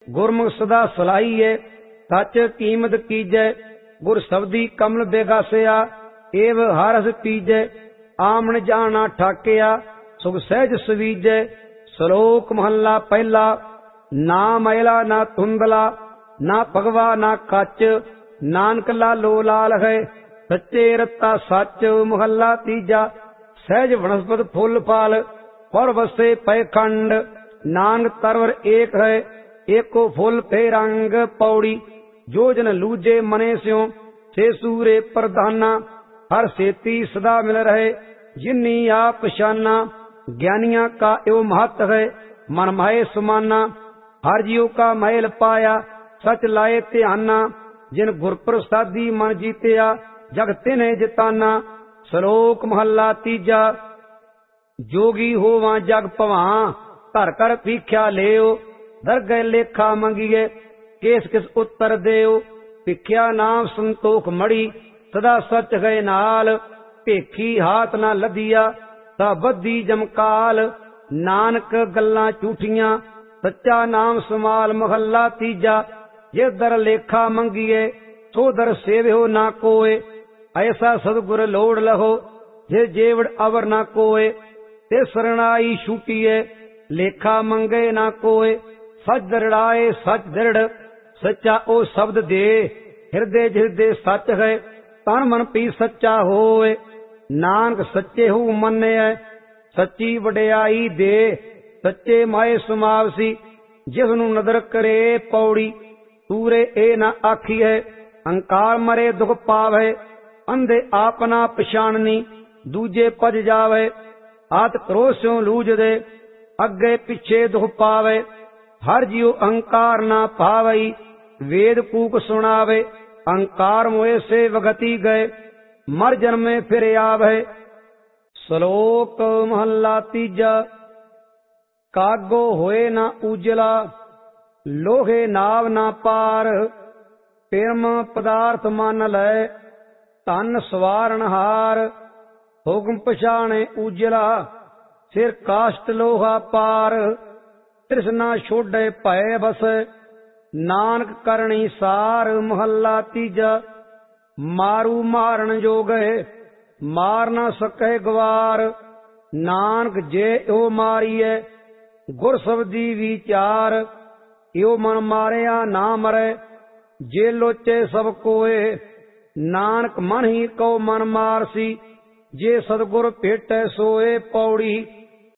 गुरमुख सदा सलाहीए सच कीमत कीजै। गुर शब्दी कमल बेगासिया एव हरस पीजै। आमन जाना ठाकिया सुख सहज सवीजै। श्लोक महला पहला। ना मैला ना धुंधला ना भगवा ना कच नानक लालो लाल है सच्चे रत्ता सच। महला तीजा। सहज वनस्पत फुल फाल पर वसे पै खंड नानक तरवर एक है एको फुल पे रंग। पौड़ी जो जन लूजे मने स्यों से सूरे प्रधाना हर सेती सदा मिल रहे जिन्नी आप शाना। ज्ञानिया का एवं महत्व है मन माहे समाना हर जीव का मैल पाया सच लाए ध्याना। जिन गुर प्रसादी मन जीतिया जग तिन्हें जिताना। श्लोक महला तीजा। जोगी होवा जग पवा धर कर पीख्या लेओ दर गए लेखा मंगिए केस किस उत्तर देओ। भिख्या नाम संतोख मड़ी सदा सच गए नाल भेखी हाथ ना लदिया ता बद्दी जमकाल। नानक गल्लां झूठियां सच्चा नाम समाल। महला तीजा। जे दर लेखा मंगिए सो दर सेव्यो ना कोय ऐसा सदगुर लोड़ लहो जे जेवड़ अवर ना कोय। ते शरणाई छूटिए लेखा मंगे ना कोय सच दरड़ाए सच दृढ़ सच्चा ओ शब्द दे। हृदय हृदय सच है तन मन पी सच्चा होए। नानक सच्चे हो मन्ने सच्ची वड्याई दे सच्चे माए समावसी जिसनु नदर करे। पौड़ी तूरे ए न आखिए अंकार मरे दुख पावे अंधे आपना पछाणनी दूजे पज जावे। हाथ क्रोस्यों लूज दे अगे पिछे दुख पावे हर जीव अहंकार ना पावई वेद कूक सुनावे। अहंकार मोए से वगति गए मर जन्मे फिर आवे। श्लोक महला तीजा। कागो होए ना उजला लोहे नाव ना पार प्रेम पदार्थ मान लै धन सवारण हार। हुक्म पछाणे उजला सिर काष्ट लोहा पार। तृष्णा छोड़े भय बस नानक करणी सार। महला तीजा। मारू मारन जो गए मार ना सके गवार नानक जे ओ मारिए गुर शब्दी विचार। यो मन मारिया ना मरे जे लोचे सब कोय नानक मन ही को मन मारसी जे सदगुर भेटे सोए। पौड़ी